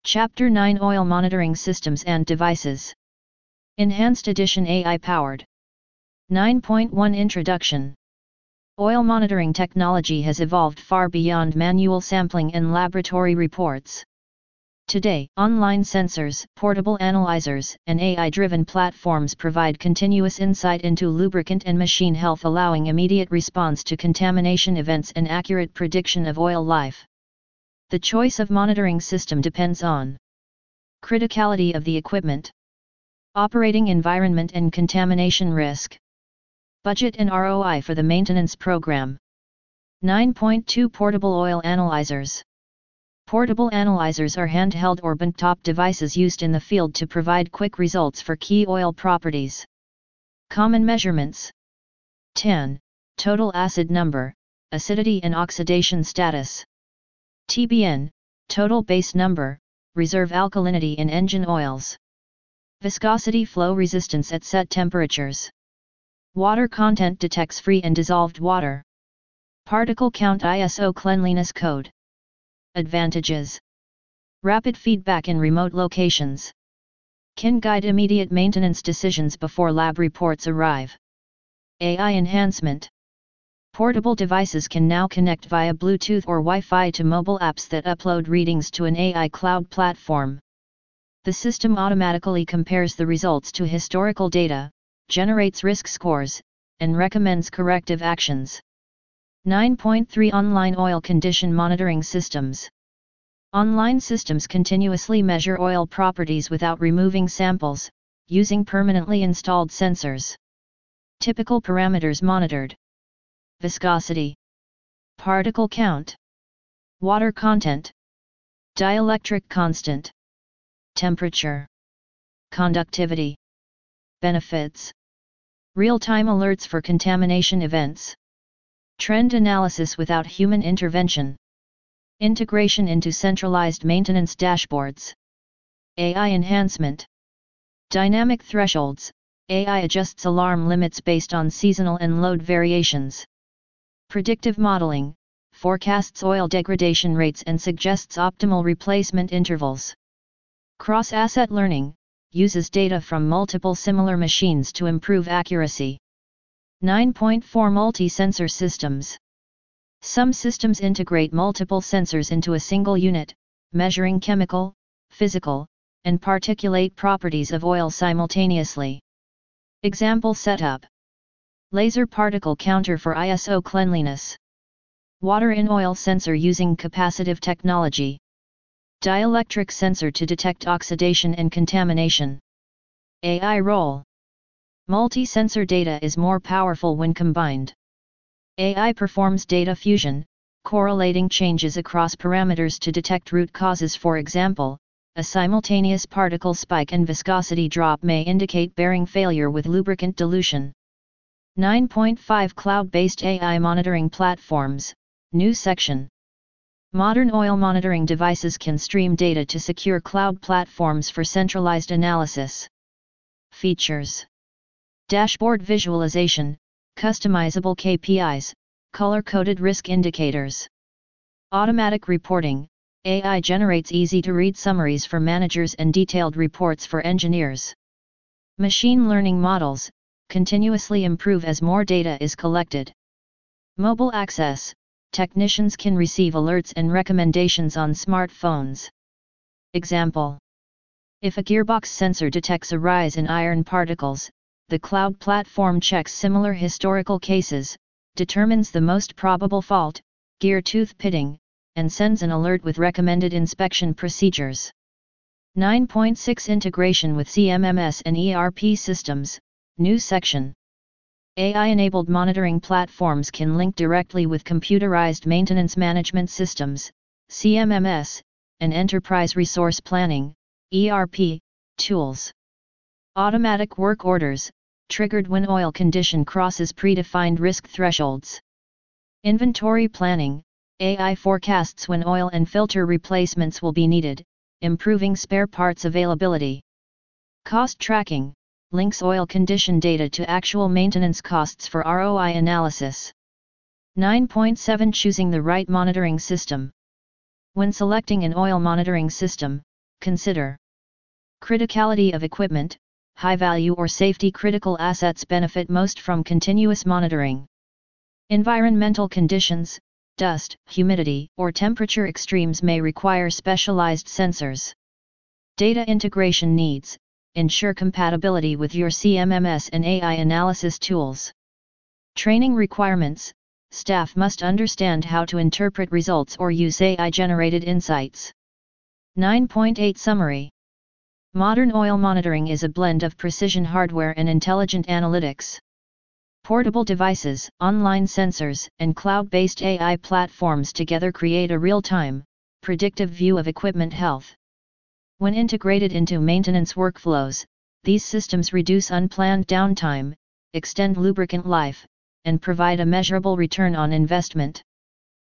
Chapter 9 Oil Monitoring Systems and Devices. Enhanced Edition AI-powered. 9.1 Introduction. Oil monitoring technology has evolved far beyond manual sampling and laboratory reports. Today, online sensors, portable analyzers, and AI-driven platforms provide continuous insight into lubricant and machine health, allowing immediate response to contamination events and accurate prediction of oil life. The choice of monitoring system depends on criticality of the equipment, operating environment and contamination risk, budget and ROI for the maintenance program. 9.2 Portable Oil Analyzers. Portable analyzers are handheld or benchtop devices used in the field to provide quick results for key oil properties. Common measurements: TAN, total acid number, acidity and oxidation status; TBN, total base number, reserve alkalinity in engine oils; viscosity, flow resistance at set temperatures; water content, detects free and dissolved water; particle count, ISO cleanliness code. Advantages: rapid feedback in remote locations, can guide immediate maintenance decisions before lab reports arrive. AI enhancement: portable devices can now connect via Bluetooth or Wi-Fi to mobile apps that upload readings to an AI cloud platform. The system automatically compares the results to historical data, generates risk scores, and recommends corrective actions. 9.3 Online Oil Condition Monitoring Systems. Online systems continuously measure oil properties without removing samples, using permanently installed sensors. Typical parameters monitored: viscosity, particle count, water content, dielectric constant, temperature, conductivity. Benefits: real-time alerts for contamination events, trend analysis without human intervention, integration into centralized maintenance dashboards. AI enhancement: dynamic thresholds, AI adjusts alarm limits based on seasonal and load variations. Predictive modeling, forecasts oil degradation rates and suggests optimal replacement intervals. Cross-asset learning, uses data from multiple similar machines to improve accuracy. 9.4 Multi-sensor systems. Some systems integrate multiple sensors into a single unit, measuring chemical, physical, and particulate properties of oil simultaneously. Example setup: laser particle counter for ISO cleanliness, water in oil sensor using capacitive technology, dielectric sensor to detect oxidation and contamination. AI role: multi-sensor data is more powerful when combined. AI performs data fusion, correlating changes across parameters to detect root causes. For example, a simultaneous particle spike and viscosity drop may indicate bearing failure with lubricant dilution. 9.5 Cloud-based AI monitoring platforms. New section. Modern oil monitoring devices can stream data to secure cloud platforms for centralized analysis. Features: dashboard visualization, customizable KPIs, color-coded risk indicators. Automatic reporting, AI generates easy-to-read summaries for managers and detailed reports for engineers. Machine learning models, continuously improve as more data is collected. Mobile access, technicians can receive alerts and recommendations on smartphones. Example: if a gearbox sensor detects a rise in iron particles, the cloud platform checks similar historical cases, determines the most probable fault, gear tooth pitting, and sends an alert with recommended inspection procedures. 9.6 Integration with CMMS and ERP systems. New section. AI-enabled monitoring platforms can link directly with computerized maintenance management systems, CMMS, and enterprise resource planning, ERP, tools. Automatic work orders, triggered when oil condition crosses predefined risk thresholds. Inventory planning, AI forecasts when oil and filter replacements will be needed, improving spare parts availability. Cost tracking, links oil condition data to actual maintenance costs for ROI analysis. 9.7 Choosing the right monitoring system. When selecting an oil monitoring system, consider criticality of equipment. High value or safety critical assets benefit most from continuous monitoring. Environmental conditions, dust, humidity, or temperature extremes may require specialized sensors. Data integration needs, ensure compatibility with your CMMS and AI analysis tools. Training requirements, staff must understand how to interpret results or use AI-generated insights. 9.8 Summary. Modern oil monitoring is a blend of precision hardware and intelligent analytics. Portable devices, online sensors, and cloud-based AI platforms together create a real-time, predictive view of equipment health. When integrated into maintenance workflows, these systems reduce unplanned downtime, extend lubricant life, and provide a measurable return on investment.